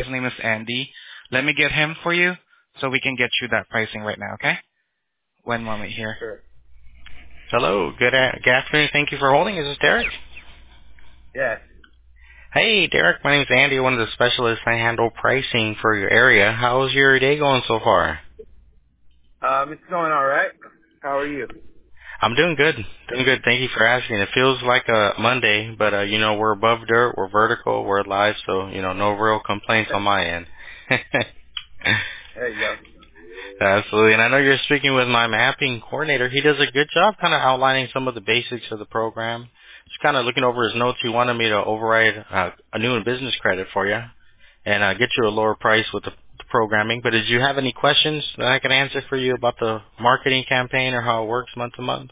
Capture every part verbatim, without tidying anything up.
His name is Andy. Let me get him for you so we can get you that pricing right now, okay? One moment here. Sure. Hello, good, a- good afternoon. Thank you for holding. Is this Derek? Yes. Hey, Derek. My name is Andy, one of the specialists. I handle pricing for your area. How's your day going so far? Um, it's going all right. How are you? I'm doing good. Doing good. Thank you for asking. It feels like a Monday, but uh, you know we're above dirt, we're vertical, we're live, so you know no real complaints on my end. There you go. Absolutely. And I know you're speaking with my mapping coordinator. He does a good job kind of outlining some of the basics of the program. Just kind of looking over his notes. He wanted me to override uh, a new and business credit for you and uh, get you a lower price with the, the programming. But did you have any questions that I can answer for you about the marketing campaign or how it works month to month?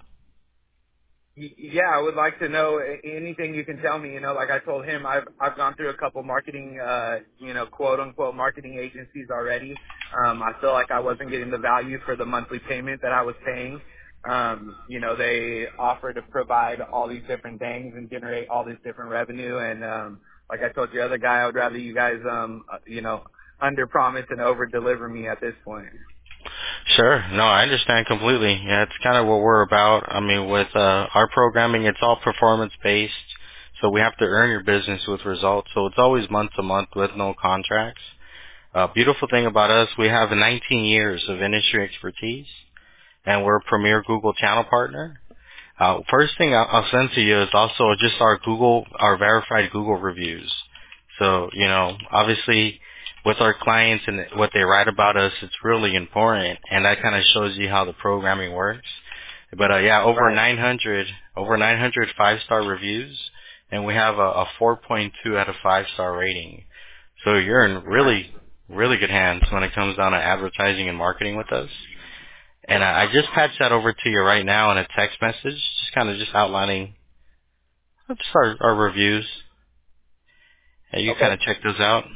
Y- Yeah, I would like to know a- anything you can tell me. You know, like I told him, I've I've gone through a couple marketing, uh, you know, quote unquote marketing agencies already. Um, I feel like I wasn't getting the value for the monthly payment that I was paying. Um, you know, they offer to provide all these different things and generate all this different revenue. And um, like I told your other guy, I would rather you guys, um, uh, you know, under promise and over deliver me at this point. Sure. No, I understand completely. Yeah, it's kind of what we're about. I mean, with uh, our programming, it's all performance based, so we have to earn your business with results. So it's always month to month with no contracts. Uh, beautiful thing about us, we have nineteen years of industry expertise, and we're a premier Google channel partner. Uh, first thing I'll I'll send to you is also just our Google, our verified Google reviews. So, you know, obviously with our clients and what they write about us, it's really important, and that kind of shows you how the programming works. But uh, yeah, over Right. nine hundred, over nine hundred five-star reviews, and we have a, a four point two out of five star rating. So you're in Nice. really, really good hands when it comes down to advertising and marketing with us. And I I just patched that over to you right now in a text message, just kind of just outlining just our, our reviews. And you kind Okay. of check those out.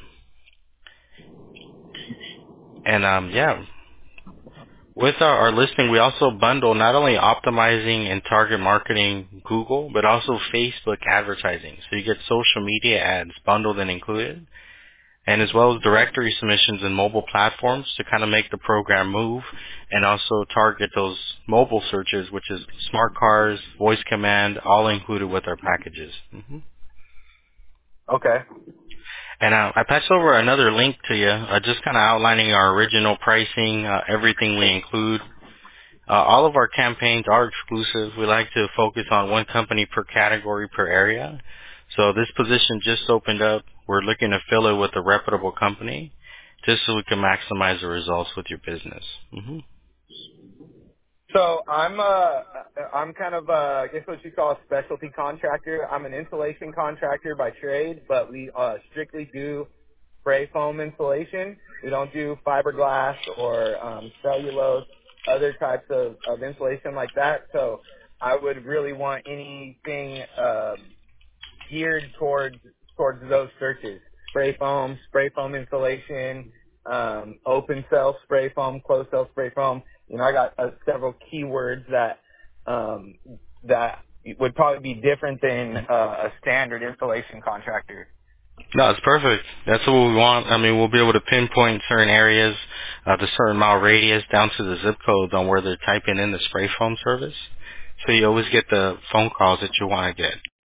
And um, yeah, with our, our listing, we also bundle not only optimizing and target marketing Google, but also Facebook advertising. So you get social media ads bundled and included, and as well as directory submissions and mobile platforms to kind of make the program move and also target those mobile searches, which is smart cars, voice command, all included with our packages. hmm Okay. And uh, I passed over another link to you, uh, just kind of outlining our original pricing, uh, everything we include. Uh, all of our campaigns are exclusive. We like to focus on one company per category per area. So this position just opened up. We're looking to fill it with a reputable company just so we can maximize the results with your business. hmm So I'm uh I'm kind of uh I guess what you call a specialty contractor. I'm an insulation contractor by trade, but we uh strictly do spray foam insulation. We don't do fiberglass or um cellulose, other types of, of insulation like that. So I would really want anything um geared towards towards those searches. Spray foam, spray foam insulation, um, open cell spray foam, closed cell spray foam. You know, I got uh, several keywords that um, that would probably be different than uh, a standard installation contractor. No, it's perfect. That's what we want. I mean, we'll be able to pinpoint certain areas, uh, the certain mile radius down to the zip codes on where they're typing in the spray foam service. So you always get the phone calls that you want to get.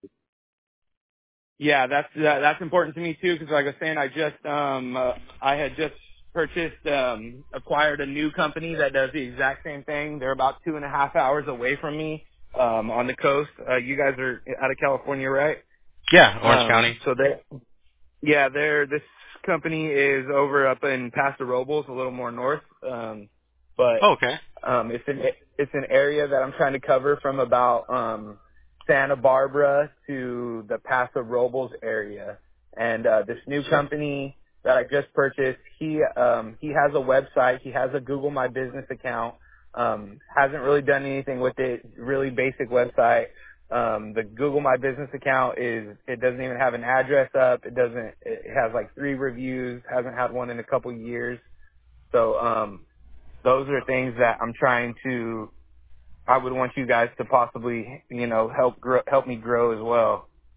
Yeah, that's that, that's important to me too, because like I was saying, I just um uh, I had just purchased um acquired a new company that does the exact same thing. They're about two and a half hours away from me um on the coast. Uh, you guys are out of California, right? Yeah, Orange Um, County. so they yeah, they're this company is over up in Paso Robles, a little more north. Um, but Oh, okay. um, it's an it's an area that I'm trying to cover from about um, Santa Barbara to the Paso Robles area. And uh, this new Sure. company that I just purchased, he um, he has a website. He has a Google My Business account. Um, hasn't really done anything with it. Really basic website. Um, the Google My Business account is it doesn't even have an address up. It doesn't. It has like three reviews. Hasn't had one in a couple years. So um, those are things that I'm trying to, I would want you guys to possibly, you know, help grow, help me grow as well.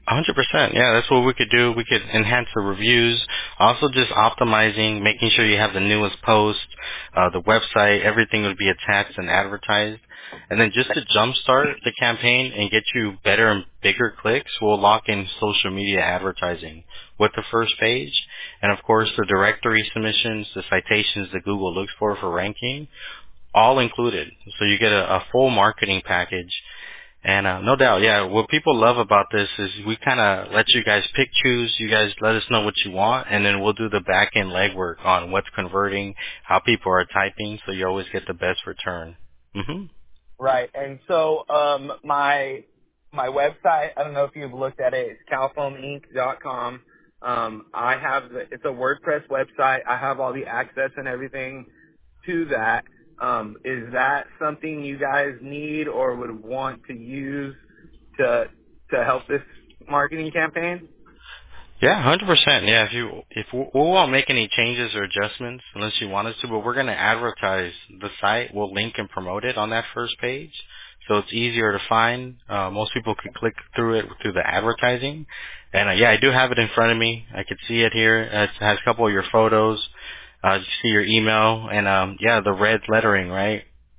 one hundred percent. Yeah, that's what we could do. We could enhance the reviews. Also just optimizing, making sure you have the newest post, uh, the website, everything would be attached and advertised. And then just to jumpstart the campaign and get you better and bigger clicks, we'll lock in social media advertising with the first page. And of course the directory submissions, the citations that Google looks for for ranking, all included. So you get a, a full marketing package. And uh, no doubt, yeah, what people love about this is we kind of let you guys pick, choose. You guys let us know what you want, and then we'll do the back-end legwork on what's converting, how people are typing, so you always get the best return. hmm Right. And so um, my my website, I don't know if you've looked at it, it's calfoam inc dot com. Um, I have the, it's a WordPress website. I have all the access and everything to that. Um, is that something you guys need or would want to use to to help this marketing campaign? Yeah, one hundred percent. Yeah, if you if we, we won't make any changes or adjustments unless you want us to, but we're going to advertise the site. We'll link and promote it on that first page, so it's easier to find. Uh, most people could click through it through the advertising, and uh, yeah, I do have it in front of me. I could see it here. It has a couple of your photos. Uh, you see your email, and um, yeah, the red lettering, right?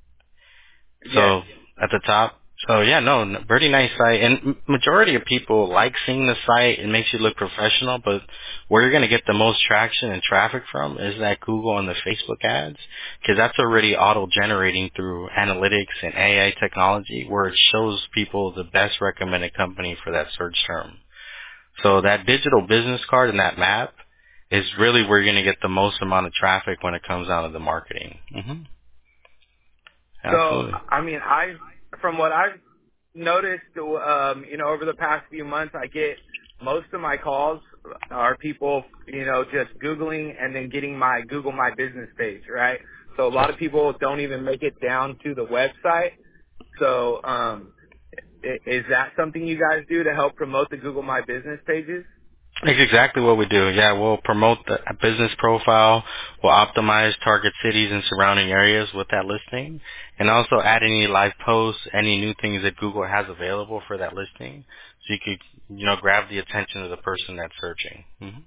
Yes. So at the top. So yeah, no, n- pretty nice site. And m- majority of people like seeing the site. It makes you look professional. But where you're going to get the most traction and traffic from is that Google and the Facebook ads, because that's already auto-generating through analytics and A I technology, where it shows people the best recommended company for that search term. So that digital business card and that map is really where you're going to get the most amount of traffic when it comes down to the marketing. hmm So, Absolutely. I mean, I, from what I've noticed, um, you know, over the past few months, I get most of my calls are people, you know, just Googling and then getting my Google My Business page, right? So a lot of people don't even make it down to the website. So, um, i- is that something you guys do to help promote the Google My Business pages? That's exactly what we do. Yeah, we'll promote the business profile. We'll optimize target cities and surrounding areas with that listing, and also add any live posts, any new things that Google has available for that listing, so you could, you know, grab the attention of the person that's searching. hmm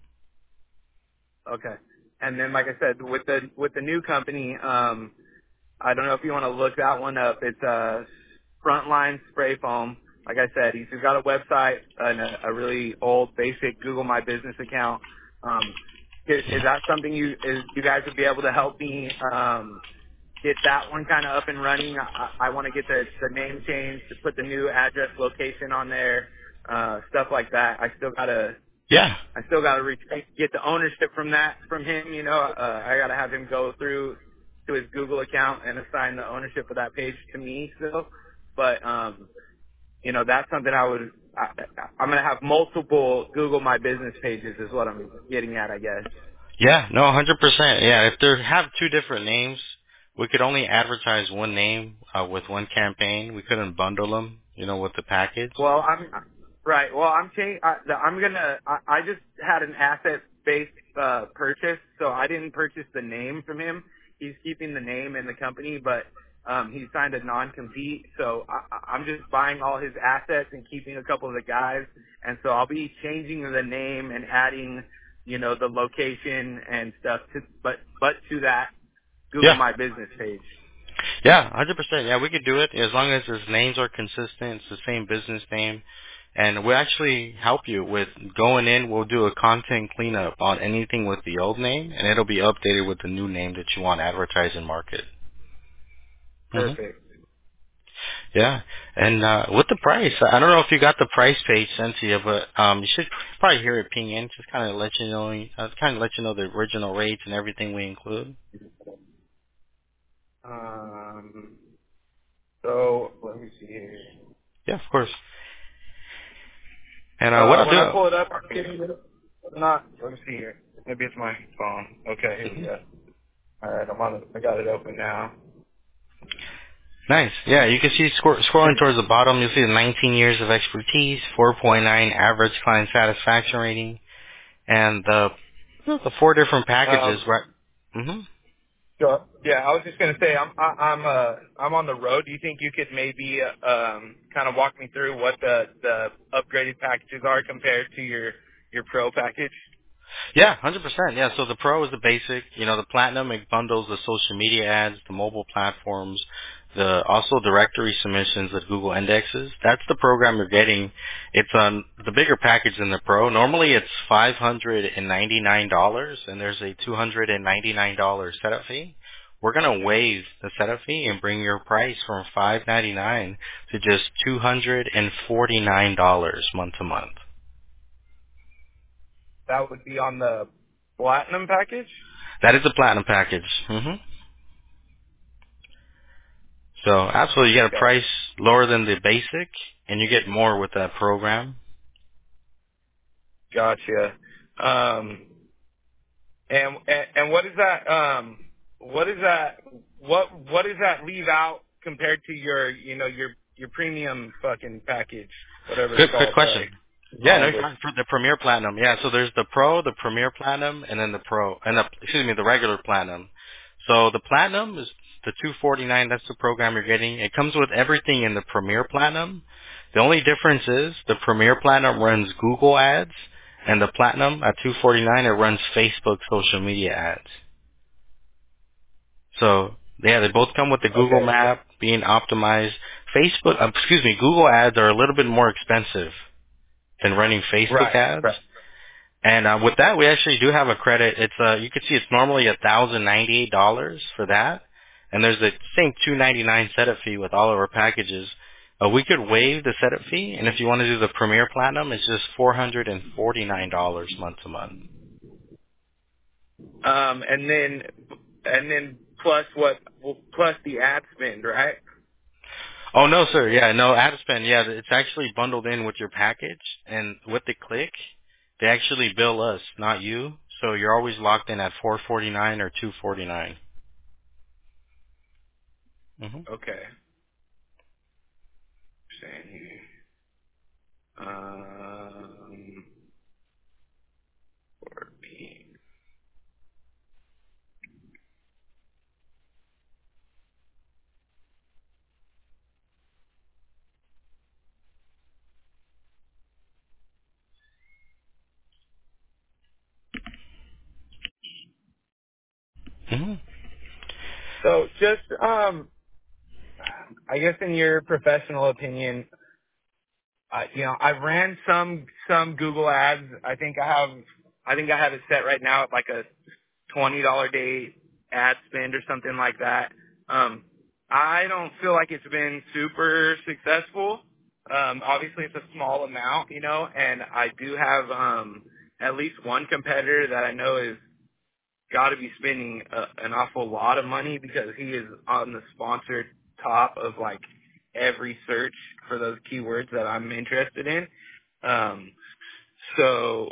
Okay. And then, like I said, with the with the new company, um, I don't know if you want to look that one up. It's a Frontline Spray Foam. Like I said, he's got a website and a, a really old, basic Google My Business account. Um, is, is that something you is you guys would be able to help me um, get that one kind of up and running? I, I want to get the, the name changed, to put the new address, location on there, uh, stuff like that. I still gotta Yeah. I still got to re- get the ownership from that from him. You know, uh, I got to have him go through to his Google account and assign the ownership of that page to me still. But um, you know, that's something I would. I, I'm gonna have multiple Google My Business pages, is what I'm getting at, I guess. Yeah. No, one hundred percent. Yeah. If they have two different names, we could only advertise one name uh, with one campaign. We couldn't bundle them, you know, with the package. Well, I'm right. Well, I'm changing. I'm gonna. I, I just had an asset-based uh, purchase, so I didn't purchase the name from him. He's keeping the name in the company, but um, he signed a non-compete. So I, I- I'm just buying all his assets and keeping a couple of the guys. And so I'll be changing the name and adding, you know, the location and stuff to, but but to that Google Yeah. My Business page. Yeah, one hundred percent. Yeah, we could do it as long as his names are consistent. It's the same business name. And we'll actually help you with going in. We'll do a content cleanup on anything with the old name, and it'll be updated with the new name that you want to advertise and market. hmm Perfect. Yeah. And uh, with the price, I don't know if you got the price page sent to you, but um, you should probably hear it ping in. Just kind of let you know, uh, kind of let you know the original rates and everything we include. Um, so let me see here. Yeah, of course. And uh, what Uh, I'll when I do. pull it up, I'll give you not. Let me see here. Maybe it's my phone. Okay, here we Mhm. go. All right, I'm on. It. I got it open now. Nice. Yeah, you can see scro- scrolling towards the bottom, you'll see the nineteen years of expertise, four point nine average client satisfaction rating, and the the four different packages, Um, right? Mhm. Sure. Yeah, I was just gonna say I'm I, I'm uh I'm on the road. Do you think you could maybe uh, um kind of walk me through what the the upgraded packages are compared to your your pro package? Yeah, one hundred percent. Yeah, so the Pro is the basic. You know, the Platinum, it bundles the social media ads, the mobile platforms, the also directory submissions that Google indexes. That's the program you're getting. It's on the bigger package than the Pro. Normally it's five hundred ninety-nine dollars and there's a two hundred ninety-nine dollars setup fee. We're going to waive the setup fee and bring your price from five hundred ninety-nine dollars to just two hundred forty-nine dollars month to month. That would be on the platinum package. That is a Platinum package. hmm So absolutely, you get a Okay. price lower than the basic, and you get more with that program. Gotcha. Um, and, and and what is that? Um, what is that? What what does that leave out compared to your you know your your premium fucking package, whatever it's Good, good called? question. Sorry, Yeah, no, mind you're was. fine. For the Premier Platinum. Yeah, so there's the Pro, the Premier Platinum, and then the Pro, and the excuse me, the regular Platinum. So the Platinum is the two forty-nine. That's the program you're getting. It comes with everything in the Premier Platinum. The only difference is the Premier Platinum runs Google ads, and the Platinum at two forty-nine it runs Facebook social media ads. So yeah, they both come with the Google Okay. Map being optimized. Facebook, uh, excuse me, Google ads are a little bit more expensive than running Facebook Right. ads. Right. And uh, with that, we actually do have a credit. It's uh, you can see it's normally a thousand ninety-eight dollars for that, and there's the same two ninety-nine setup fee with all of our packages. Uh, we could waive the setup fee, and if you want to do the Premier Platinum, it's just four hundred and forty-nine dollars month to month. Um, and then and then plus what? Well, plus the ad spend, right? Oh no, sir. Yeah, no ad spend. Yeah, it's actually bundled in with your package, and with the click, they actually bill us, not you. So you're always locked in at four forty-nine or two forty-nine. Mm-hmm. Okay. Saying here. Um, fourteen. Mm-hmm. So just um, I guess in your professional opinion, uh, you know, I ran some some Google ads. I think I have I think I have it set right now at like a twenty dollar day ad spend or something like that. Um, I don't feel like it's been super successful. Um, obviously, it's a small amount, you know, and I do have um, at least one competitor that I know is got to be spending a, an awful lot of money because he is on the sponsored top of like every search for those keywords that I'm interested in. Um, so,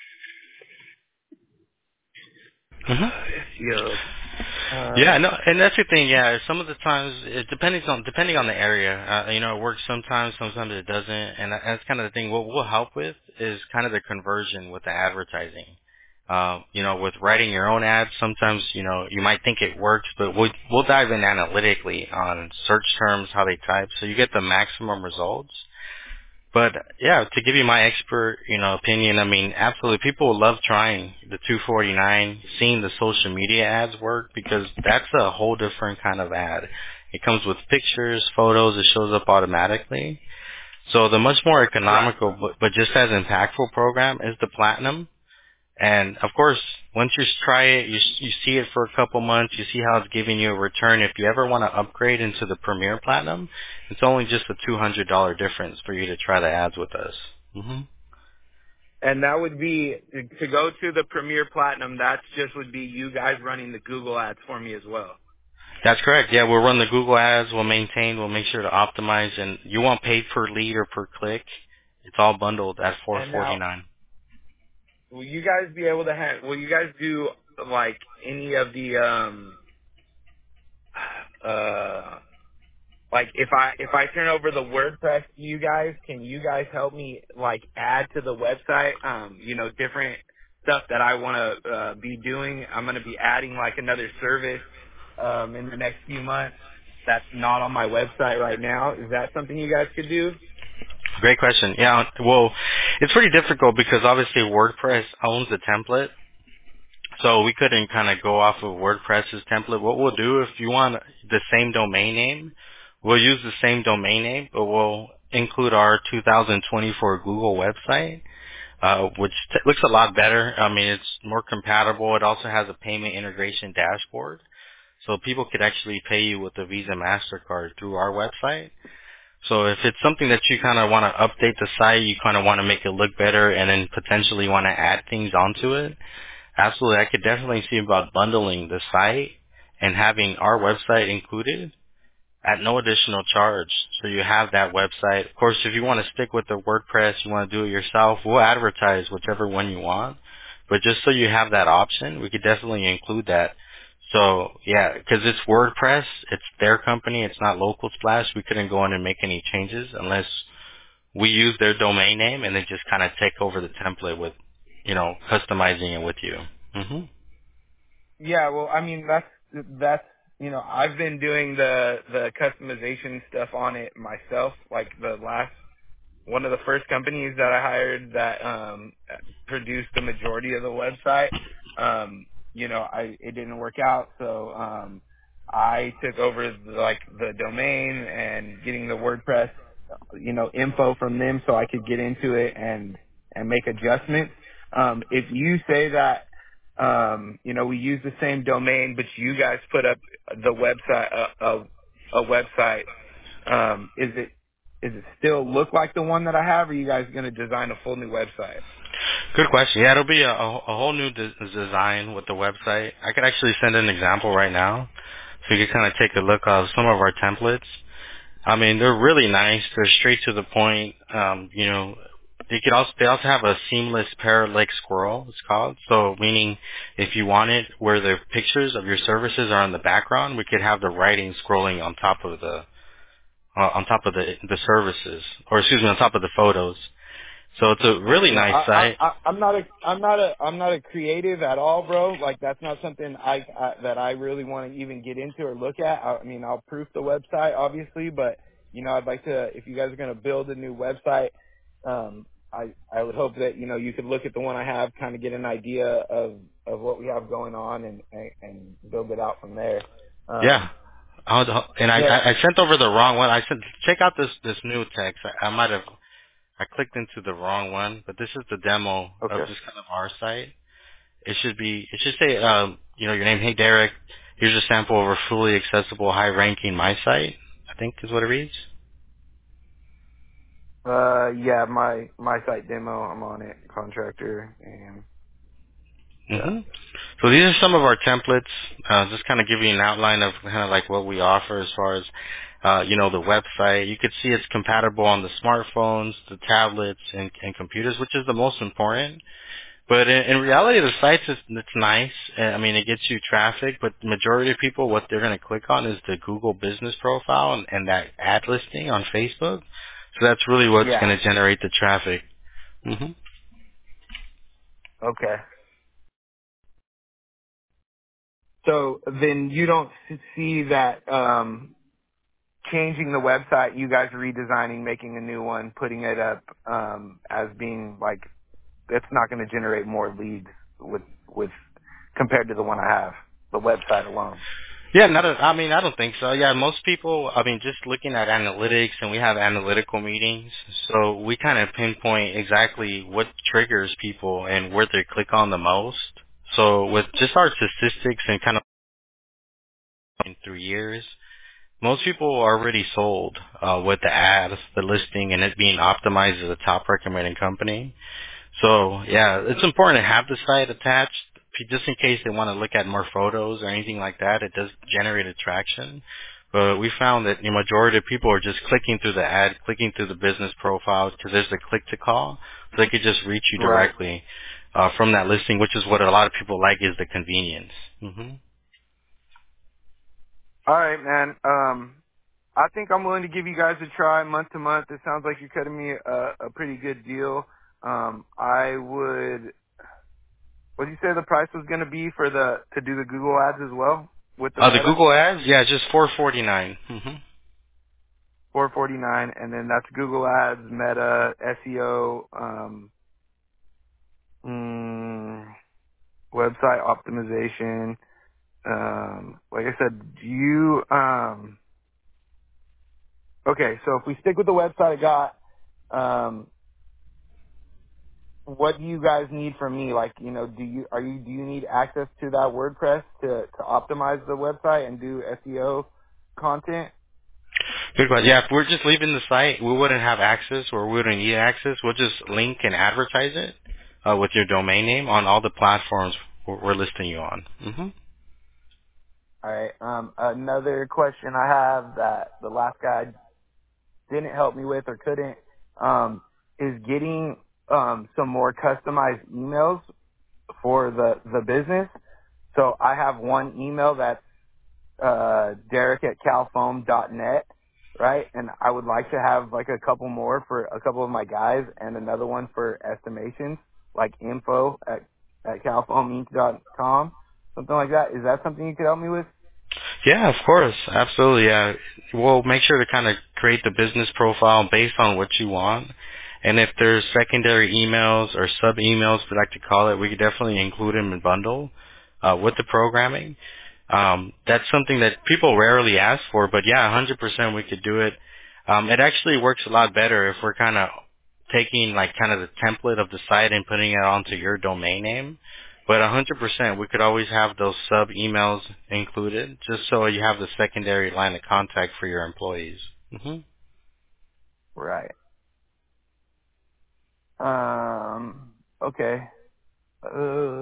Mm-hmm. you know, Yeah, um, no, and that's the thing. Yeah, some of the times it depends on depending on the area. Uh, you know, it works sometimes, sometimes it doesn't, and that- that's kind of the thing. What we'll help with is kind of the conversion with the advertising. Um, you know, with writing your own ads, sometimes you know you might think it works, but we'll we'll dive in analytically on search terms, how they type, so you get the maximum results. But yeah, to give you my expert, you know, opinion, I mean, absolutely, people love trying the two forty-nine, seeing the social media ads work because that's a whole different kind of ad. It comes with pictures, photos, it shows up automatically. So the much more right. economical, but, but just as impactful program is the Platinum. And of course, once you try it, you you see it for a couple months, you see how it's giving you a return. If you ever want to upgrade into the Premier Platinum, it's only just a two hundred dollar difference for you to try the ads with us. hmm And that would be to go to the Premier Platinum. That just would be you guys running the Google ads for me as well. That's correct. Yeah, we'll run the Google ads, we'll maintain, we'll make sure to optimize, and you won't pay per lead or per click. It's all bundled at four And now, forty-nine. will you guys be able to have? Will you guys do like any of the um uh like if I if I turn over the WordPress to you guys, can you guys help me like add to the website? Um, you know, different stuff that I want to uh, be doing. I'm going to be adding like another service. um, in the next few months that's not on my website right now. Is that something you guys could do? Great question. Yeah, well, it's pretty difficult because obviously WordPress owns the template. So we couldn't kind of go off of WordPress's template. What we'll do, if you want the same domain name, we'll use the same domain name, but we'll include our two thousand twenty-four Google website, uh, which t- looks a lot better. I mean, it's more compatible. It also has a payment integration dashboard. So people could actually pay you with a Visa MasterCard through our website. So if it's something that you kind of want to update the site, you kind of want to make it look better and then potentially want to add things onto it, absolutely, I could definitely see about bundling the site and having our website included at no additional charge. So you have that website. Of course, if you want to stick with the WordPress, you want to do it yourself, we'll advertise whichever one you want. But just so you have that option, we could definitely include that. So yeah, because it's WordPress, it's their company, it's not Local Splash. We couldn't go in and make any changes unless we use their domain name and then just kind of take over the template with, you know, customizing it with you. hmm Yeah, well, I mean, that's, that's, you know, I've been doing the, the customization stuff on it myself, like the last, one of the first companies that I hired that, um, produced the majority of the website. Um, you know, I, it didn't work out. So, um, I took over the, like the domain and getting the WordPress, you know, info from them so I could get into it and, and make adjustments. Um, if you say that, um, you know, we use the same domain, but you guys put up the website, a, a, a website. Um, is it, is it still look like the one that I have, or are you guys going to design a full new website? Good question. Yeah, it'll be a, a a whole new de- design with the website. I could actually send an example right now, so you can kind of take a look of some of our templates. I mean, they're really nice. They're straight to the point. Um, you know, they could also they also have a seamless parallel scroll. It's called. So meaning, if you want it where the pictures of your services are in the background, we could have the writing scrolling on top of the uh, on top of the the services, or excuse me, on top of the photos. So it's a really Yeah, nice I, I, site. I, I'm not a, I'm not a, I'm not a creative at all, bro. Like that's not something I, I that I really want to even get into or look at. I, I mean, I'll proof the website, obviously, but you know, I'd like to, if you guys are going to build a new website, um, I, I would hope that you know you could look at the one I have, kind of get an idea of of what we have going on, and and, and build it out from there. Yeah. Um, I'll, and I, yeah. I I sent over the wrong one. I sent check out this this new text. I, I might have I clicked into the wrong one, but this is the demo of Okay. just kind of our site. It should be it should say um you know your name. Hey Derek, here's a sample of a fully accessible, high ranking my site. I think is what it reads. Uh, yeah, my my site demo, I'm on it, contractor, and yeah. hmm So these are some of our templates. Uh, just kind of give you an outline of kind of like what we offer as far as, uh, you know, the website. You could see it's compatible on the smartphones, the tablets, and, and computers, which is the most important. But in, in reality, the site is it's nice. Uh, I mean, it gets you traffic, but the majority of people, what they're going to click on is the Google Business Profile and, and that ad listing on Facebook. So that's really what's Yeah. going to generate the traffic. hmm Okay. So then you don't s- see that um, changing the website, you guys redesigning, making a new one, putting it up um, as being like it's not going to generate more leads with with compared to the one I have, the website alone. Yeah, not a, I mean, I don't think so. Yeah, most people, I mean, just looking at analytics, and we have analytical meetings, so we kind of pinpoint exactly what triggers people and where they click on the most. So with just our statistics and kind of in three years, most people are already sold uh, with the ads, the listing, and it being optimized as a top recommending company. So yeah, it's important to have the site attached p- just in case they want to look at more photos or anything like that. It does generate attraction. But we found that the majority of people are just clicking through the ad, clicking through the business profiles because there's the click to call. So they could just reach you Right. directly uh, from that listing, which is what a lot of people like is the convenience. hmm All right, man. Um, I think I'm willing to give you guys a try month to month. It sounds like you're cutting me a, a pretty good deal. Um, I would. What did you say the price was going to be for the to do the Google ads as well? with the Uh, the Meta? Google ads, yeah, just four forty-nine. Mm-hmm. four forty-nine, and then that's Google Ads, Meta, S E O, um, mm, website optimization. Um, like I said, do you, um, okay, so if we stick with the website I got, um, what do you guys need from me? Like, you know, do you, are you, do you need access to that WordPress to, to optimize the website and do S E O content? Good question. Yeah, if we're just leaving the site, we wouldn't have access or we wouldn't need access. We'll just link and advertise it uh, with your domain name on all the platforms we're we're listing you on. Mm-hmm. All right. Um, another question I have that the last guy didn't help me with or couldn't um, is getting um, some more customized emails for the the business. So I have one email that's uh, Derek at calfoam dot net, right? And I would like to have like a couple more for a couple of my guys, and another one for estimations, like info at at calfoam inc dot com, something like that. Is that something you could help me with? Yeah, of course. Absolutely. Yeah. We'll make sure to kind of create the business profile based on what you want. And if there's secondary emails or sub emails, we like to call it, we could definitely include them in bundle uh, with the programming. Um, that's something that people rarely ask for, but yeah, one hundred percent we could do it. Um, it actually works a lot better if we're kind of taking like kind of the template of the site and putting it onto your domain name. But one hundred percent, we could always have those sub emails included, just so you have the secondary line of contact for your employees. hmm Right. Um. Okay. Uh,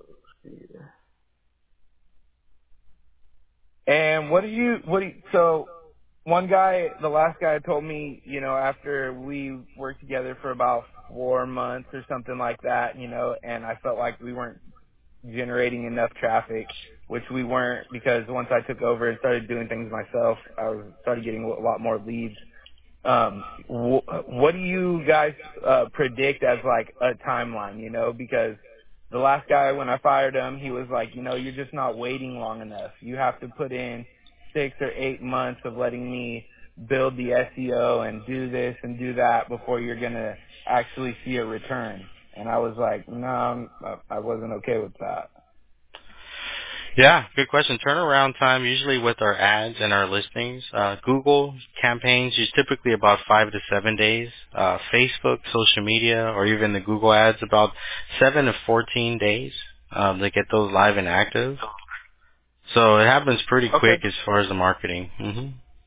and what do you? What do you, so? One guy, the last guy told me, you know, after we worked together for about four months or something like that, you know, and I felt like we weren't generating enough traffic, which we weren't because once I took over and started doing things myself, I was started getting a lot more leads. Um, wh- what do you guys uh, predict as like a timeline? You know, because the last guy when I fired him, he was like, you know, you're just not waiting long enough. You have to put in six or eight months of letting me build the S E O and do this and do that before you're gonna actually see a return. And I was like, no, I'm- I I wasn't okay with that. Yeah, good question. Turnaround time usually with our ads and our listings. Uh, Google campaigns is typically about five to seven days. Uh, Facebook, social media, or even the Google ads about seven to fourteen days um, to get those live and active. So it happens pretty Okay. quick as far as the marketing. hmm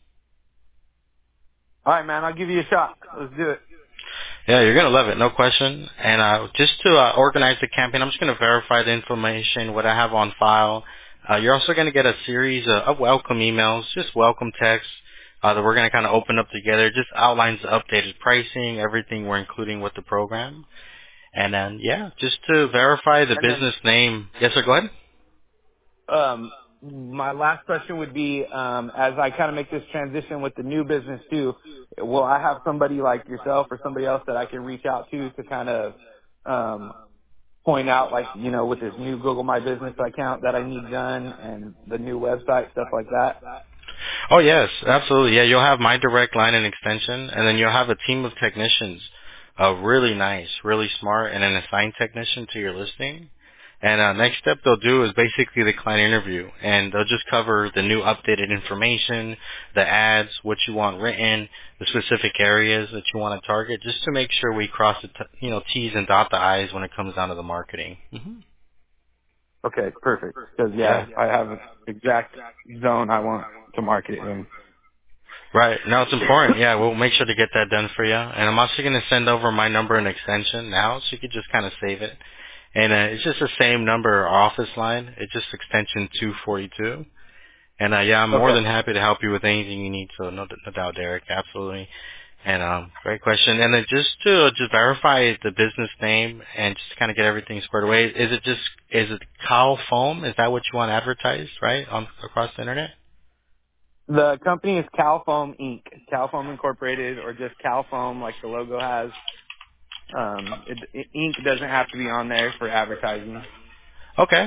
All right, man. I'll give you a shot. Let's do it. Yeah, you're gonna love it, no question. And uh, just to uh, organize the campaign, I'm just gonna verify the information, what I have on file. Uh, you're also gonna get a series of, of welcome emails, just welcome text uh, that we're gonna kind of open up together. Just outlines the updated pricing, everything we're including with the program. And then yeah, just to verify the And then business name. Yes, sir. Go ahead. Um, my last question would be, um, as I kind of make this transition with the new business too, will I have somebody like yourself or somebody else that I can reach out to to kind of um, point out, like, you know, with this new Google My Business account that I need done and the new website, stuff like that? Oh yes, absolutely. Yeah, you'll have my direct line and extension, and then you'll have a team of technicians, uh, really nice, really smart, and an assigned technician to your listing. And uh, next step they'll do is basically the client interview, and they'll just cover the new updated information, the ads, what you want written, the specific areas that you want to target, just to make sure we cross the t- you know T's and dot the I's when it comes down to the marketing. hmm Okay, perfect. Because, Yeah. yeah, I have an exact zone I want to market it in. Right. No, it's important. Yeah, we'll make sure to get that done for you. And I'm also going to send over my number and extension now, so you can just kind of save it. And uh, it's just the same number, our office line. It's just extension two forty-two. And uh, yeah, I'm more Okay. than happy to help you with anything you need. So no, no doubt, Derek. Absolutely. And um, great question. And then just to uh, just verify the business name and just kind of get everything squared away. Is it just is it Cow Foam? Is that what you want advertised, right, on across the internet? The company is Calfoam Incorporated. Calfoam Incorporated, or just Calfoam, like the logo has. Um, it, it, ink doesn't have to be on there for advertising. Okay.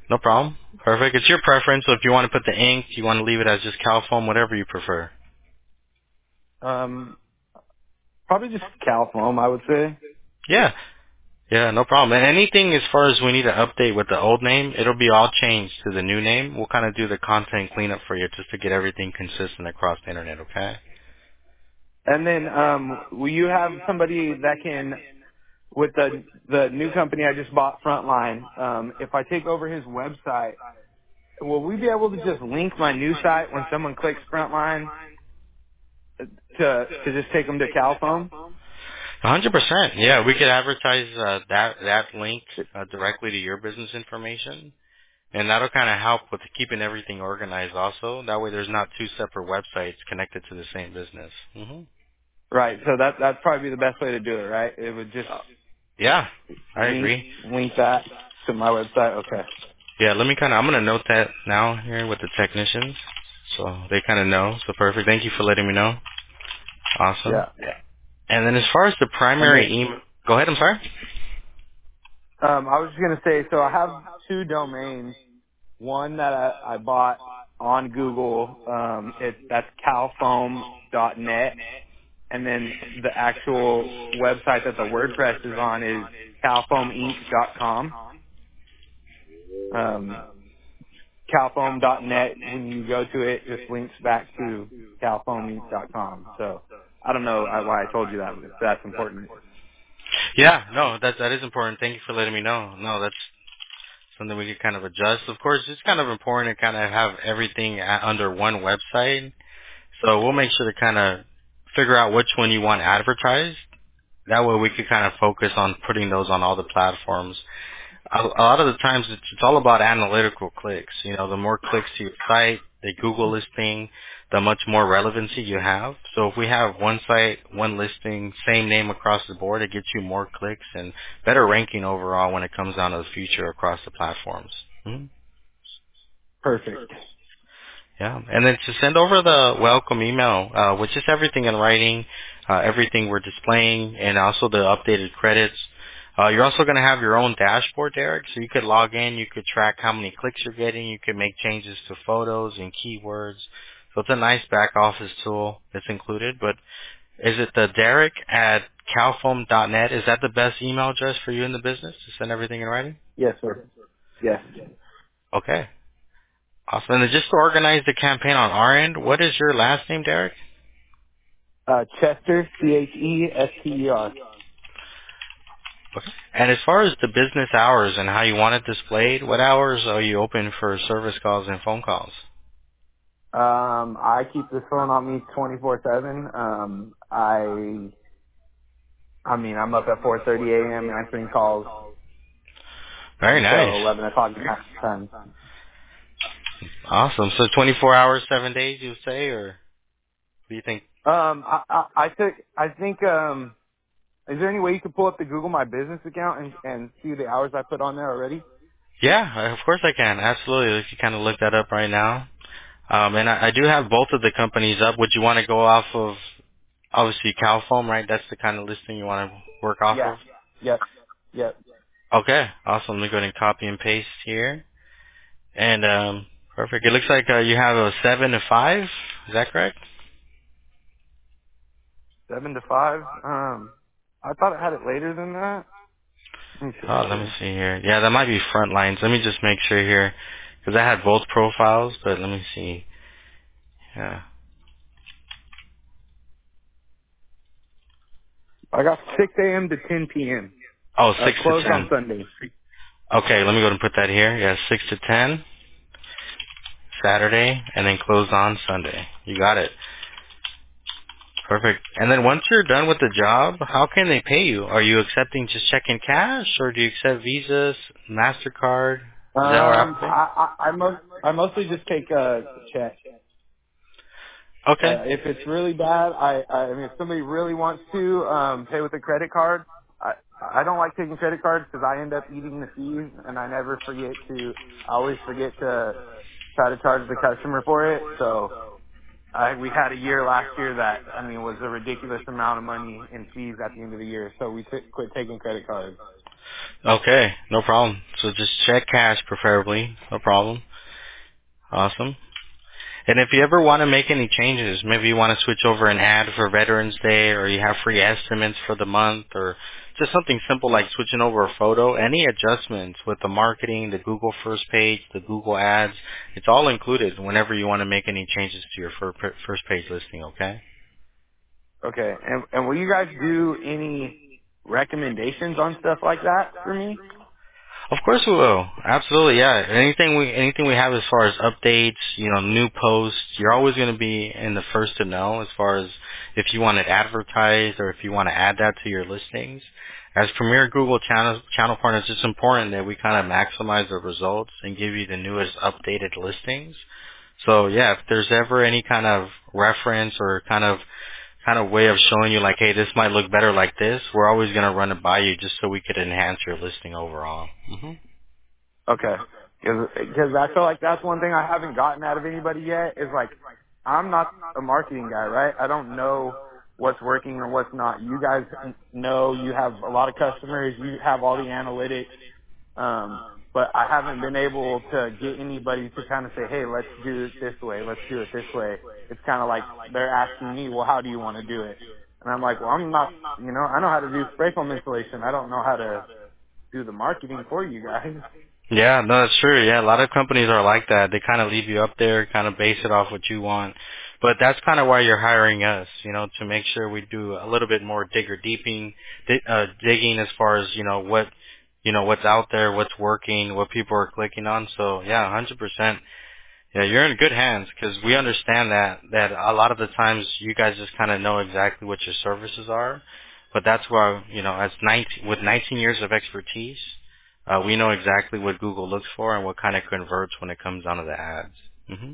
No problem. Perfect. It's your preference. So if you want to put the ink, you want to leave it as just Cal foam, whatever you prefer. Um, probably just Cal foam, I would say. Yeah. Yeah, no problem. And anything as far as we need to update with the old name, it'll be all changed to the new name. We'll kind of do the content cleanup for you just to get everything consistent across the internet, okay? And then, um, will you have somebody that can, with the the new company I just bought, Frontline? Um, if I take over his website, will we be able to just link my new site when someone clicks Frontline to to just take them to CalFoam? one hundred percent. Yeah, we could advertise uh, that that link uh, directly to your business information, and that'll kind of help with keeping everything organized also. That way there's not two separate websites connected to the same business. hmm Right. So that that'd probably be the best way to do it, right? It would just Uh, yeah, I link agree. link that to my website. Okay. Yeah, let me kind of, I'm going to note that now here with the technicians so they kind of know. So perfect. Thank you for letting me know. Awesome. Yeah. And then as far as the And then primary email, go ahead, I'm sorry. um, I was just gonna say, so I have two domains. One that I, I bought on Google. Um, it that's calfoam dot net, and then the actual website that the WordPress is on is calfoam inc dot com. Um, calfoam dot net, when you go to it, just links back to calfoam inc dot com. So I don't know uh, why I told you that, but if that's important. Yeah, no, that that is important. Thank you for letting me know. No, that's something we could kind of adjust. Of course, it's kind of important to kind of have everything a under one website. So we'll make sure to kind of figure out which one you want advertised. That way we could kind of focus on putting those on all the platforms. A, a lot of the times it's, it's all about analytical clicks. You know, the more clicks to your site, the Google listing, the much more relevancy you have. So if we have one site, one listing, same name across the board, it gets you more clicks and better ranking overall when it comes down to the future across the platforms. Mhm. Perfect. Yeah, and then to send over the welcome email uh, with just everything in writing, uh, everything we're displaying, and also the updated credits. Uh, you're also going to have your own dashboard, Derek, so you could log in, you could track how many clicks you're getting, you could make changes to photos and keywords. So it's a nice back office tool that's included. But is it the Derek at calfoam dot net? Is that the best email address for you in the business to send everything in writing? Yes, sir. Yes. Okay. Awesome. And then just to organize the campaign on our end, what is your last name, Derek? Uh, Chester, C H E S T E R. Okay. And as far as the business hours and how you want it displayed, what hours are you open for service calls and phone calls? Um, I keep this phone on me twenty-four seven. Um, I, I mean, I'm up at four thirty a.m. answering calls Very nice. until eleven o'clock at time. Awesome. So twenty-four hours, seven days, you would say, or what do you think? Um, I, I, I took, I think, um, is there any way you could pull up the Google My Business account and, and see the hours I put on there already? Yeah, of course I can. Absolutely. You can kind of look that up right now. Um, and I, I do have both of the companies up. Would you want to go off of, obviously, CalFoam, right? That's the kind of listing you want to work off Yeah. of? Yep. Yep. Okay. Awesome. Let me go ahead and copy and paste here. And um, perfect. It looks like uh, you have a seven to five. Is that correct? Seven to five. Um, I thought it had it later than that. Let me check Oh, let me here. see here. Yeah, that might be front lines. Let me just make sure here, because I had both profiles, but let me see. Yeah. I got six a.m. to ten p.m. Oh, Uh, six to closed on ten. Sundays. Okay, let me go ahead and put that here. Yeah, six to ten Saturday, and then close on Sunday. You got it. Perfect. And then once you're done with the job, how can they pay you? Are you accepting just check in cash, or do you accept Visas, Mastercard, Zelle, or Um, Apple Pay? I, I, I, most, I mostly just take a check. Okay. Uh, if it's really bad, I, I mean, if somebody really wants to um, pay with a credit card, I, I don't like taking credit cards because I end up eating the fees, and I never forget to. I always forget to try to charge the customer for it. So I, we had a year last year that I mean was a ridiculous amount of money in fees at the end of the year. So we t- quit taking credit cards. Okay, no problem. So just check cash preferably. No problem. Awesome. And if you ever want to make any changes, maybe you want to switch over an ad for Veterans Day, or you have free estimates for the month, or just something simple like switching over a photo, any adjustments with the marketing, the Google first page, the Google ads, it's all included whenever you want to make any changes to your fir- first page listing, okay? Okay. And and will you guys do any recommendations on stuff like that for me? Of course we will. Absolutely, yeah. Anything we anything we have as far as updates, you know, new posts, you're always going to be in the first to know as far as if you want it advertised or if you want to add that to your listings. As Premier Google channel channel partners, it's important that we kind of maximize the results and give you the newest updated listings. So yeah, if there's ever any kind of reference or kind of kind of way of showing you like, hey, this might look better like this, we're always going to run it by you just so we could enhance your listing overall. hmm Okay. Because I feel like that's one thing I haven't gotten out of anybody yet is like, I'm not a marketing guy, right? I don't know what's working or what's not. You guys know you have a lot of customers. You have all the analytics. Um, but I haven't been able to get anybody to kind of say, hey, let's do it this way. Let's do it this way. It's kind of like they're asking me, well, how do you want to do it? And I'm like, well, I'm not, you know, I know how to do spray foam installation. I don't know how to do the marketing for you guys. Yeah, no, that's true. Yeah, a lot of companies are like that. They kind of leave you up there, kind of base it off what you want. But that's kind of why you're hiring us, you know, to make sure we do a little bit more digger deeping, di- uh, digging as far as, you know, what, you know, what's out there, what's working, what people are clicking on. So yeah, one hundred percent. Yeah, you're in good hands because we understand that that a lot of the times you guys just kind of know exactly what your services are, but that's why you know as nineteen with nineteen years of expertise, uh, we know exactly what Google looks for and what kind of converts when it comes down to the ads. hmm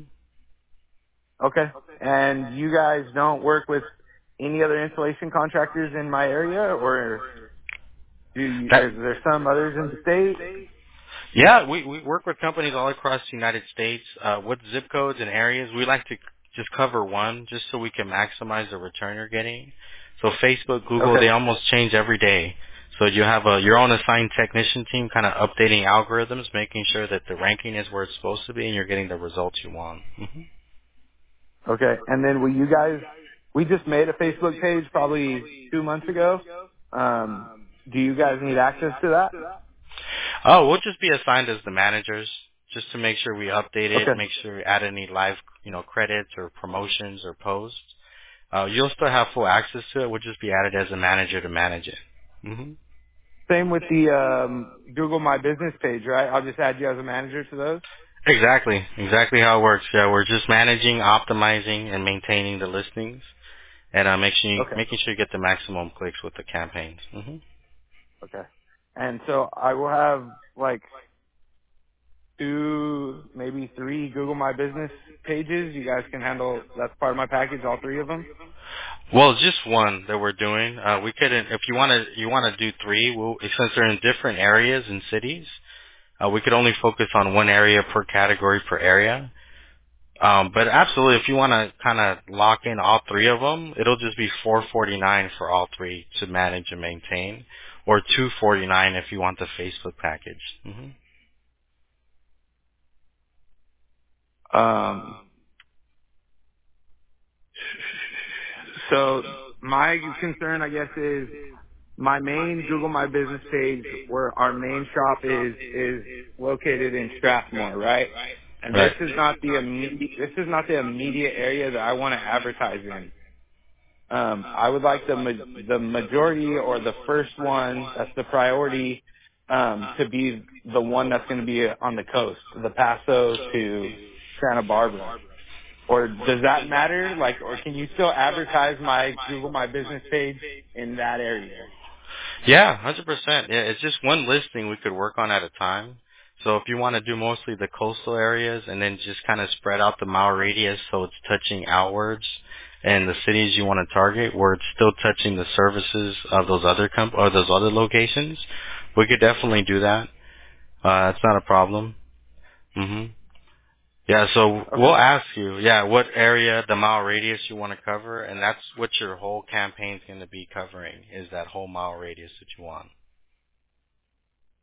Okay. And you guys don't work with any other installation contractors in my area, or do you, That is there some others in the state? Yeah, we, we work with companies all across the United States. Uh, with zip codes and areas, we like to just cover one just so we can maximize the return you're getting. So Facebook, Google, Okay. they almost change every day. So you have a your own assigned technician team kind of updating algorithms, making sure that the ranking is where it's supposed to be and you're getting the results you want. hmm Okay. And then will you guys, we just made a Facebook page probably two months ago. Um, do you guys need access to that? Oh, we'll just be assigned as the managers just to make sure we update it, Okay. make sure we add any live, you know, credits or promotions or posts. Uh, you'll still have full access to it. We'll just be added as a manager to manage it. hmm Same with the um, Google My Business page, right? I'll just add you as a manager to those. Exactly. Exactly how it works. Yeah, we're just managing, optimizing, and maintaining the listings, and uh, making you, Okay. making sure you get the maximum clicks with the campaigns. hmm Okay. And so I will have like two, maybe three Google My Business pages. You guys can handle, that's part of my package, all three of them? Well, it's just one that we're doing. Uh, we couldn't, if you want to, you want to do three. We'll, since they're in different areas and cities, uh, we could only focus on one area per category per area. Um, but absolutely, if you want to kind of lock in all three of them, it'll just be four forty-nine for all three to manage and maintain, or two forty-nine if you want the Facebook package. hmm Um, so my concern, I guess, is my main Google My Business page where our main shop is, is located in Strathmore, right? And this Right. is not the immediate, this is not the immediate area that I want to advertise in. Um, I would like the ma- the majority or the first one that's the priority um, to be the one that's going to be on the coast, the Paso to Santa Barbara. Or does that matter? Like, or can you still advertise my Google My Business page in that area? Yeah, one hundred percent. Yeah, it's just one listing we could work on at a time. So if you want to do mostly the coastal areas and then just kind of spread out the mile radius so it's touching outwards and the cities you want to target where it's still touching the services of those other comp- or those other locations, we could definitely do that. Uh, that's not a problem. hmm Yeah, so Okay. we'll ask you, yeah, what area, the mile radius you want to cover, and that's what your whole campaign's going to be covering, is that whole mile radius that you want.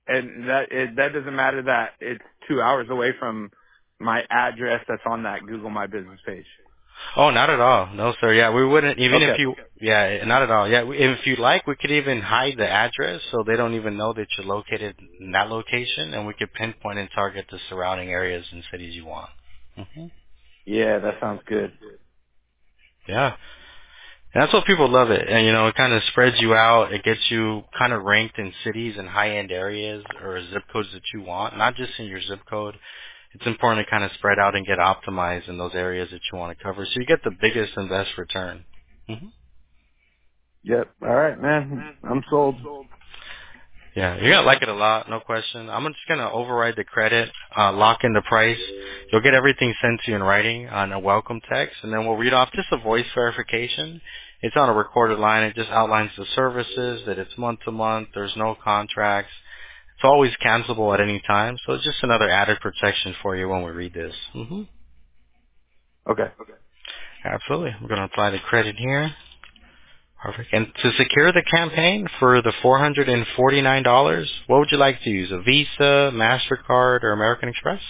And that it, that doesn't matter that it's two hours away from my address that's on that Google My Business page. Oh, not at all. No, sir. Yeah, we wouldn't even if Okay. you. Yeah, not at all. Yeah, we- if you like, we could even hide the address so they don't even know that you're located in that location, and we could pinpoint and target the surrounding areas and cities you want. hmm Yeah, that sounds good. Yeah. And that's what people love it. And, you know, it kind of spreads you out. It gets you kind of ranked in cities and high-end areas or zip codes that you want, not just in your zip code. It's important to kind of spread out and get optimized in those areas that you want to cover so you get the biggest and best return. hmm Yep. All right, man. I'm sold. Yeah, you're going to like it a lot, no question. I'm just going to override the credit, uh, lock in the price. You'll get everything sent to you in writing on a welcome text, and then we'll read off just a voice verification. It's on a recorded line. It just outlines the services, that it's month to month. There's no contracts. It's always cancelable at any time, so it's just another added protection for you when we read this. hmm Okay. Absolutely. We're going to apply the credit here. Perfect. And to secure the campaign for the four hundred forty-nine dollars, what would you like to use? A Visa, MasterCard, or American Express?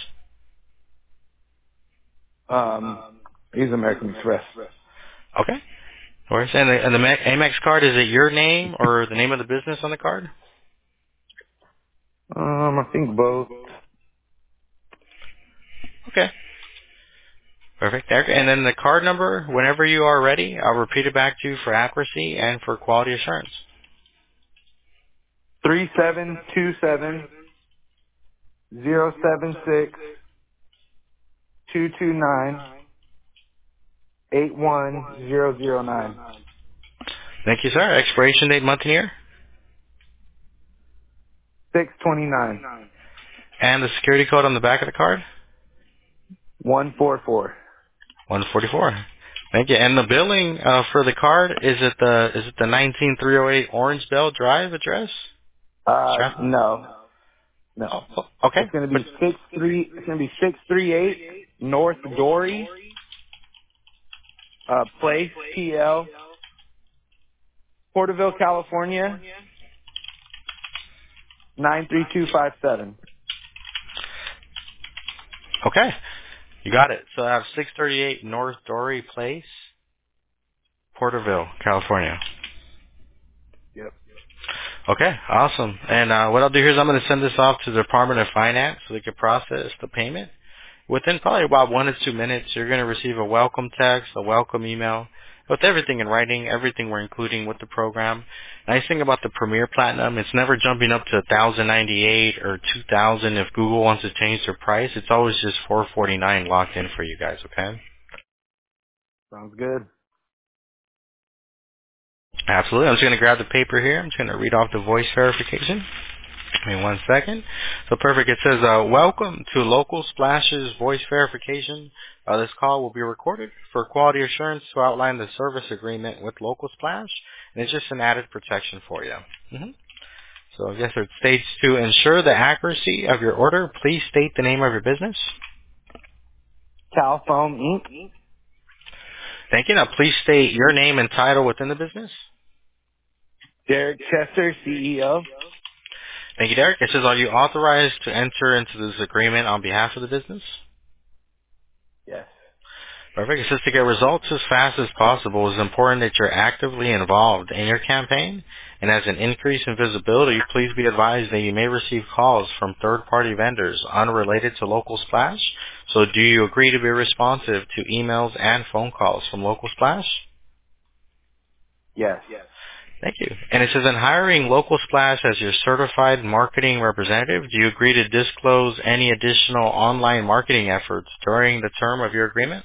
Um, he's American Express. Okay. No worries. And the, and the Ma- Amex card, is it your name or the name of the business on the card? Um, I think both. Okay. Perfect. There- And then the card number, whenever you are ready, I'll repeat it back to you for accuracy and for quality assurance. Three seven two seven zero seven six two two nine eight one zero zero nine Thank you, sir. Expiration date, month and year, six twenty nine and the security code on the back of the card. one four four. one forty-four. Thank you. And the billing uh, for the card, is it the is it the nineteen three oh eight Orange Bell Drive address? Uh, Stratford? no, no. Oh, oh, okay. It's gonna But be six three. It's gonna be six three eight North Dory, uh, Place P L, Porterville, California nine three two five seven. okay, you got it. So I have six thirty-eight North Dory Place, Porterville, California. Yep. Okay, awesome. And uh, what I'll do here is I'm going to send this off to the Department of Finance so they can process the payment. Within probably about one to two minutes, you're going to receive a welcome text, a welcome email, with everything in writing, everything we're including with the program. Nice thing about the Premier Platinum, it's never jumping up to one thousand ninety-eight or two thousand if Google wants to change their price. It's always just four forty-nine locked in for you guys, okay? Sounds good. Absolutely. I'm just going to grab the paper here. I'm just going to read off the voice verification. Give me one second. So perfect. It says, uh, welcome to Local Splash's voice verification. Uh, this call will be recorded for quality assurance to outline the service agreement with Local Splash, and it's just an added protection for you. hmm So I guess it states to ensure the accuracy of your order, please state the name of your business. Cal Foam Incorporated. Thank you. Now please state your name and title within the business. Derek Chester, C E O. Thank you, Derek. It says, are you authorized to enter into this agreement on behalf of the business? Yes. Perfect. It says to get results as fast as possible, it's important that you're actively involved in your campaign. And as an increase in visibility, please be advised that you may receive calls from third-party vendors unrelated to Local Splash. So do you agree to be responsive to emails and phone calls from Local Splash? Yes. Thank you. And it says, in hiring Local Splash as your certified marketing representative, do you agree to disclose any additional online marketing efforts during the term of your agreement?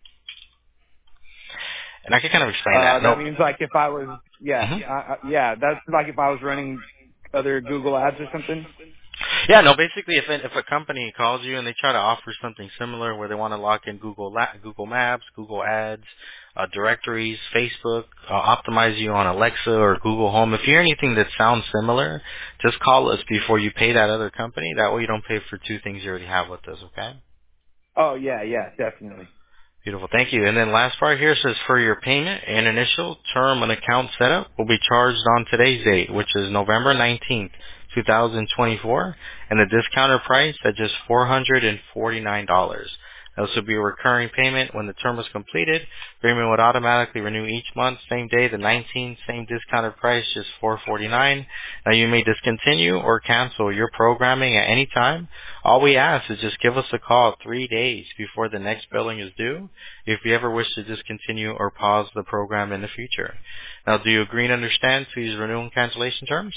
And I can kind of explain Uh, that. that No. means like if I was, yeah, Mhm. uh, uh, yeah, that's like if I was running other Google ads or something. Yeah, no. Basically, if if a company calls you and they try to offer something similar, where they want to lock in Google La- Google Maps, Google Ads, uh, directories, Facebook, uh, optimize you on Alexa or Google Home, if you hear anything that sounds similar, just call us before you pay that other company. That way, you don't pay for two things you already have with us. Okay. Oh yeah, yeah, definitely. Beautiful. Thank you. And then last part here says for your payment and initial term and account setup will be charged on today's date, which is November nineteenth, two thousand twenty-four, and the discounted price at just four hundred forty-nine dollars. This would be a recurring payment when the term is completed. Premium would automatically renew each month, same day, the nineteenth, same discounted price, just four hundred forty-nine dollars. Now you may discontinue or cancel your programming at any time. All we ask is just give us a call three days before the next billing is due if you ever wish to discontinue or pause the program in the future. Now, do you agree and understand to these renewal and cancellation terms?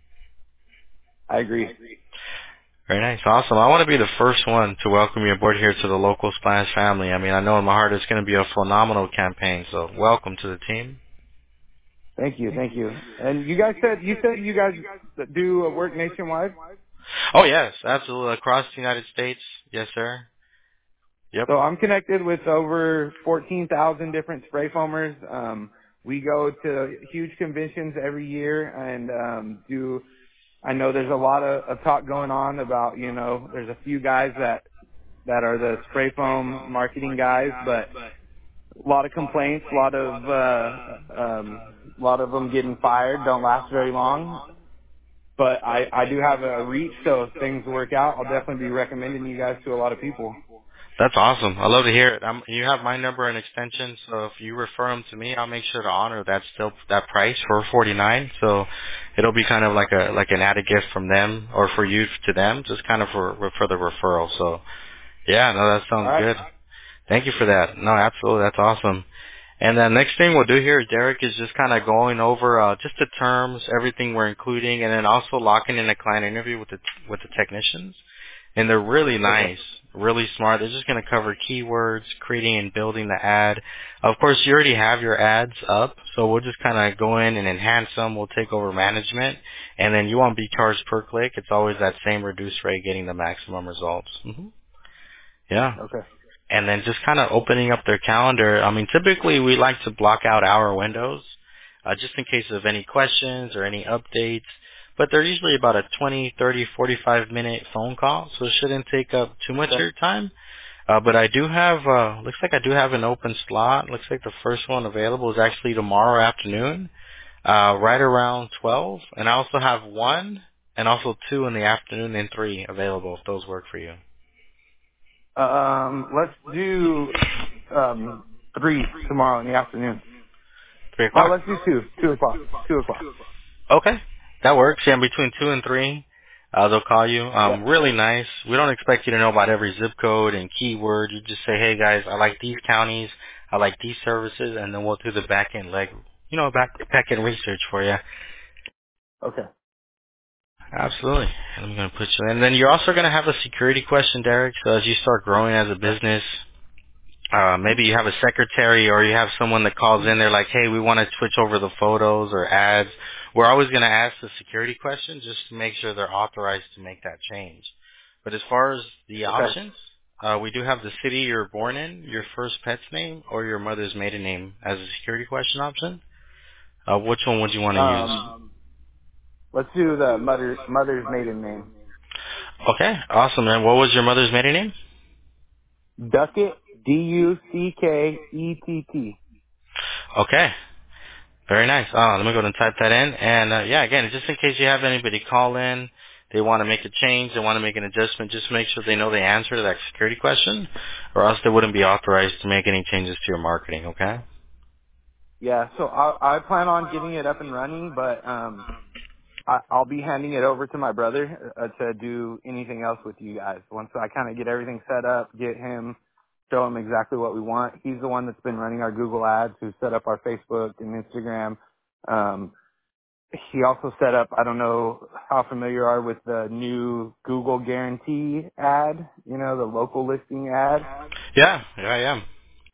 I agree. Very nice. Awesome. I want to be the first one to welcome you aboard here to the local Splash family. I mean, I know in my heart it's going to be a phenomenal campaign, so welcome to the team. Thank you, thank you. And you guys said you said you guys do uh, work nationwide. Oh, yes, absolutely. Across the United States. Yes, sir. Yep. So I'm connected with over fourteen thousand different spray foamers. Um, we go to huge conventions every year and um, do. I know there's a lot of, of talk going on about, you know, there's a few guys that that are the spray foam marketing guys, but a lot of complaints, a lot of uh, um, a lot of them getting fired. Don't last very long. But I, I do have a reach, so if things work out, I'll definitely be recommending you guys to a lot of people. That's awesome. I love to hear it. I'm, you have my number and extension, so if you refer them to me, I'll make sure to honor that still that price for forty-nine. So it'll be kind of like a like an added gift from them or for you to them, just kind of for for the referral. So yeah, no, that All sounds right. good. Thank you for that. No, absolutely, that's awesome. And the next thing we'll do here, Derek, is just kind of going over uh, just the terms, everything we're including, and then also locking in a client interview with the with the technicians. And they're really Okay. nice, really smart. They're just going to cover keywords, creating and building the ad. Of course, you already have your ads up, so we'll just kind of go in and enhance them. We'll take over management, and then you won't be charged per click. It's always that same reduced rate, getting the maximum results. hmm Yeah. Okay. And then just kind of opening up their calendar. I mean, typically we like to block out hour windows, uh, just in case of any questions or any updates. But they're usually about a twenty, thirty, forty-five minute phone call, so it shouldn't take up too much of Okay. your time. Uh, but I do have, uh, looks like I do have an open slot. Looks like the first one available is actually tomorrow afternoon, uh, right around twelve. And I also have one and also two in the afternoon and three available if those work for you. Um, let's do um, three tomorrow in the afternoon. Three No, o'clock? let's do two. Two o'clock. Two o'clock. Okay, that works. Yeah, between two and three, uh, they'll call you. Yeah. Um, really nice. We don't expect you to know about every zip code and keyword. You just say, hey guys, I like these counties, I like these services, and then we'll do the back end leg, you know, back back end research for you. Okay. Absolutely. I'm gonna put you in. And then you're also gonna have a security question, Derek. So as you start growing as a business, uh, maybe you have a secretary or you have someone that calls in, they're like, hey, we want to switch over the photos or ads. We're always going to ask the security question just to make sure they're authorized to make that change. But as far as the Okay. options, uh, we do have the city you're born in, your first pet's name, or your mother's maiden name as a security question option. Uh, which one would you want to use? Um, let's do the mother mother's maiden name. Okay, awesome. And what was your mother's maiden name? Duckett. D U C K E T T. Okay. Very nice. Uh, let me go ahead and type that in. And uh, yeah, again, just in case you have anybody call in, they want to make a change, they want to make an adjustment, just make sure they know the answer to that security question, or else they wouldn't be authorized to make any changes to your marketing, okay? Yeah. So I I plan on getting it up and running, but um, I, I'll be handing it over to my brother uh, to do anything else with you guys. Once I kind of get everything set up, get him, show him exactly what we want. He's the one that's been running our Google ads, who set up our Facebook and Instagram. Um, he also set up, I don't know how familiar you are with the new Google Guarantee ad, you know, the local listing ad. Yeah, yeah, I am.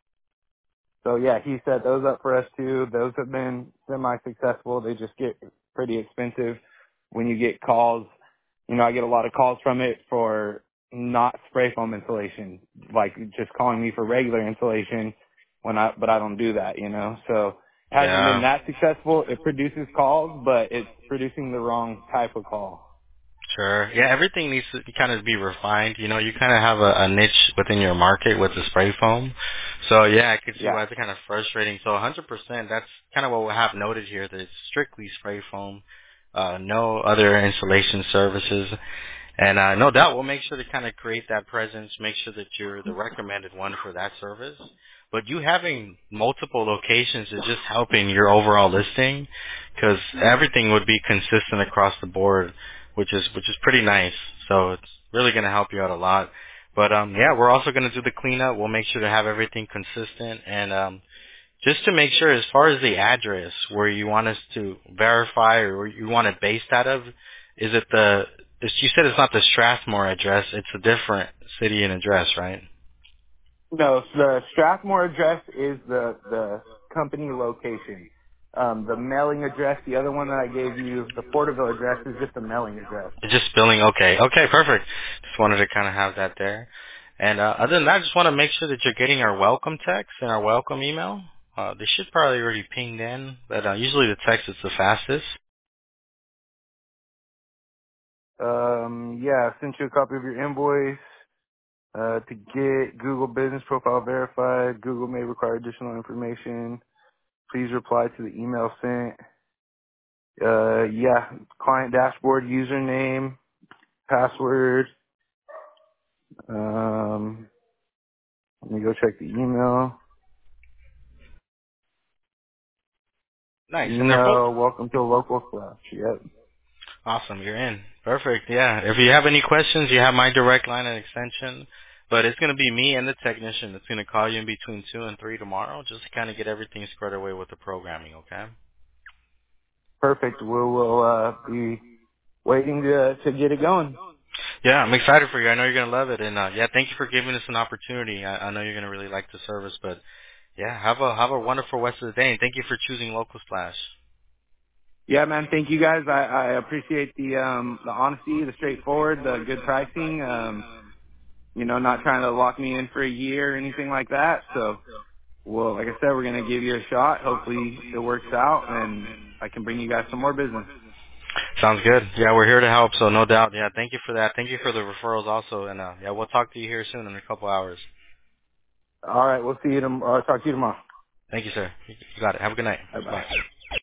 So yeah, he set those up for us too. Those have been semi-successful. They just get pretty expensive when you get calls. You know, I get a lot of calls from it for not spray foam installation, like just calling me for regular installation when I, but I don't do that, you know, so it hasn't been Yeah. that successful. It produces calls, but it's producing the wrong type of call. Sure. Yeah, everything needs to kind of be refined. You know, you kind of have a, a niche within your market with the spray foam. So yeah, I could see Yeah. why it's kind of frustrating. So one hundred percent, that's kind of what we have noted here, that it's strictly spray foam. uh, no other installation services. And uh, no doubt, we'll make sure to kind of create that presence, make sure that you're the recommended one for that service. But you having multiple locations is just helping your overall listing, because everything would be consistent across the board, which is which is pretty nice. So it's really going to help you out a lot. But um, yeah, we're also going to do the cleanup. We'll make sure to have everything consistent, and um, just to make sure, as far as the address where you want us to verify or where you want it based out of, is it the, it's, you said it's not the Strathmore address, it's a different city and address, right? No, the Strathmore address is the the company location. Um, the mailing address, the other one that I gave you, the Porterville address, is just a mailing address. It's just billing, okay. Okay, perfect. Just wanted to kind of have that there. And uh, other than that, I just want to make sure that you're getting our welcome text and our welcome email. Uh, they should probably already pinged in, but uh, usually the text is the fastest. Um, yeah, I sent you a copy of your invoice. Uh, to get Google Business Profile verified, Google may require additional information. Please reply to the email sent. Uh, yeah, client dashboard username, password. Um, let me go check the email. Nice. And they're both Email, welcome to local slash. Yep. awesome. You're in. Perfect. Yeah. If you have any questions, you have my direct line and extension. But it's going to be me and the technician that's going to call you in between two and three tomorrow, just to kind of get everything squared away with the programming. Okay. Perfect. We will uh, be waiting to to get it going. Yeah, I'm excited for you. I know you're going to love it. And uh, yeah, thank you for giving us an opportunity. I, I know you're going to really like the service. But yeah, have a have a wonderful rest of the day, and thank you for choosing Local Splash. Yeah, man. Thank you guys. I, I appreciate the um the honesty, the straightforward, the good pricing. Um, you know, not trying to lock me in for a year or anything like that. So, well, like I said, we're gonna give you a shot. Hopefully, it works out, and I can bring you guys some more business. Sounds good. Yeah, we're here to help, so no doubt. Yeah, thank you for that. Thank you for the referrals also. And uh, yeah, we'll talk to you here soon in a couple hours. All right, we'll see you. Tom- uh, talk to you tomorrow. Thank you, sir. You got it. Have a good night. Bye bye. Bye.